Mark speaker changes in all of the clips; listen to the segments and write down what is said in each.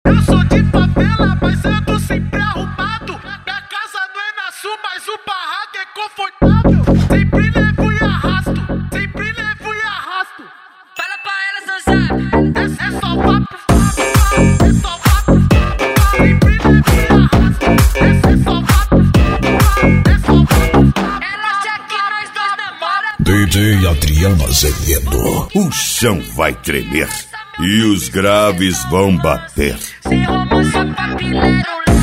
Speaker 1: Eu sou de favela, mas ando sempre arrumado. Minha casa não é na sul, mas o barraco é confortável. Sempre levo e arrasto, sempre levo e arrasto.
Speaker 2: Fala pra elas, não sabe.
Speaker 1: É só papo, é só papo. Sempre levo e arrasto. É só papo, é só papo.
Speaker 2: Ela acha que nós dois namora.
Speaker 3: DJ Adriano Azevedo.
Speaker 4: O chão vai tremer e os graves vão bater.
Speaker 2: Sem romance, papileiro,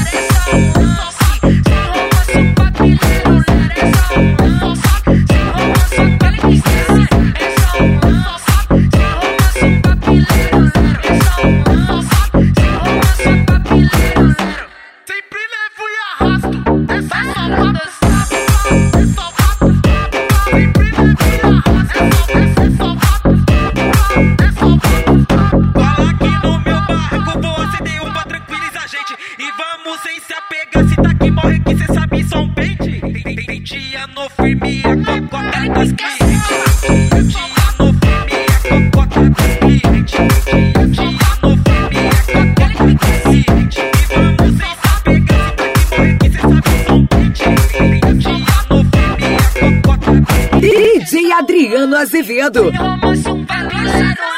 Speaker 1: Sempre levo e arrasto. É só papo, é só papo. Sempre levo e arrasto. É só papo, é só papo.
Speaker 5: Cola aqui no meu barco, vou acender pra tranquilizar a gente. E vamos sem se apegar, se tá que morre que cê sabe só um pente. Pentia no firme, a cocota dos clientes. Pentia no firme, a cocota dos clientes. Pentia no firme, a cocota dos clientes. E vamos sem se apegar, se tá que morre que cê sabe só um pente. Pentia no firme, a cocota dos clientes.
Speaker 6: DJ Adriano Azevedo.
Speaker 2: romance, papileiro.